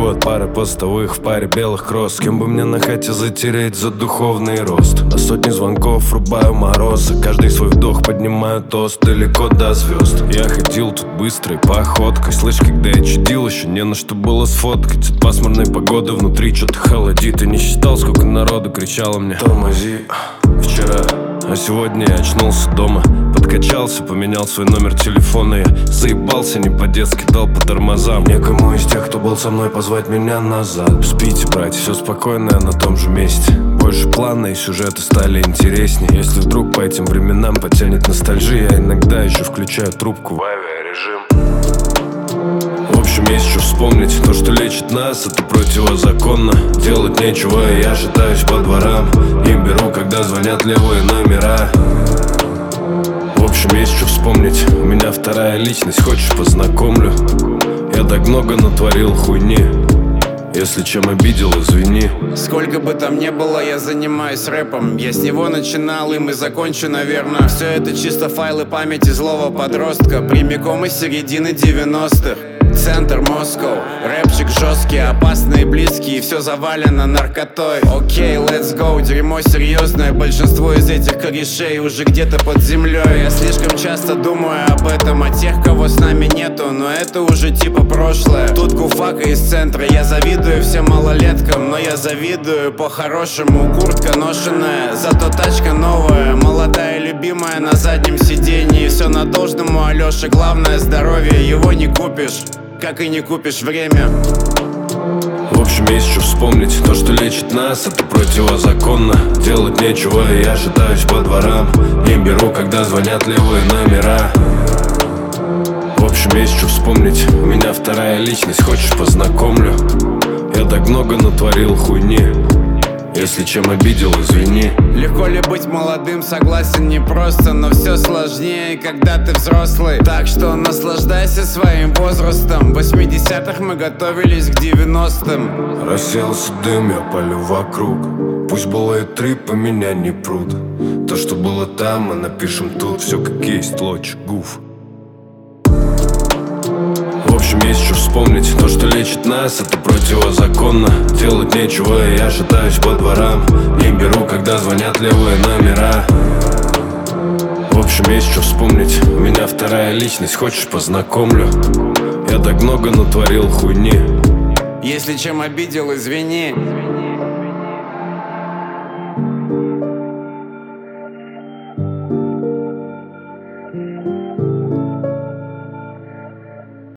бегу от пары постовых в паре белых кросс. С кем бы мне на хате затереть за духовный рост? На сотни звонков рубаю морозы, каждый свой вдох поднимаю тост далеко до звезд. Я ходил тут быстрой походкой, слышь, когда я чудил, еще не на что было сфоткать. От пасмурной погоды внутри что-то холодит. И не считал, сколько народу кричало мне: тормози. Вчера, а сегодня я очнулся дома, подкачался, поменял свой номер телефона. Я заебался не по-детски, дал по тормозам. Некому из тех, кто был со мной, позвать меня назад. Спите, братья, все спокойно, на том же месте. Больше плана и сюжеты стали интереснее. Если вдруг по этим временам потянет ностальжия, я иногда еще включаю трубку в авиарежим. В общем, есть что вспомнить. То, что лечит нас, это противозаконно. Делать нечего, и я шатаюсь по дворам. Не беру, когда звонят левые номера. В общем, есть что вспомнить. У меня вторая личность, хочешь, познакомлю? Я так много натворил хуйни. Если чем обидел, извини. Сколько бы там ни было, я занимаюсь рэпом. Я с него начинал, им и закончу, наверное. Все это чисто файлы памяти злого подростка, прямиком из середины 90-х. Центр Москва, рэпчик жесткий, опасный и близкий, и все завалено наркотой. Окей, let's go, дерьмо серьезное. Большинство из этих корешей уже где-то под землей. Я слишком часто думаю об этом, о тех, кого с нами нету, но это уже типа прошлое. Тут куфака из центра, я завидую всем малолеткам, но я завидую по-хорошему. Куртка ношеная, зато тачка новая, молодая любимая на заднем сиденье. Все на должном у Алёши, главное здоровье, его не купишь, как и не купишь время. В общем, есть что вспомнить. То, что лечит нас, это противозаконно. Делать нечего, и я шатаюсь по дворам. Не беру, когда звонят левые номера. В общем, есть что вспомнить. У меня вторая личность, хочешь, познакомлю? Я так много натворил хуйни. Если чем обидел, извини. Легко ли быть молодым, согласен, непросто, но все сложнее, когда ты взрослый. Так что наслаждайся своим возрастом. В 80-х мы готовились к 90-м. Расселся дым, я палю вокруг. Пусть было и трип, по меня не прут. То, что было там, мы напишем тут. Все как есть, лоч, гуф. В общем, есть что вспомнить. То, что лечит нас, это противозаконно. Делать нечего, и я шатаюсь по дворам. Не беру, когда звонят левые номера. В общем, есть что вспомнить. У меня вторая личность, хочешь, познакомлю? Я так много натворил хуйни. Если чем обидел, извини.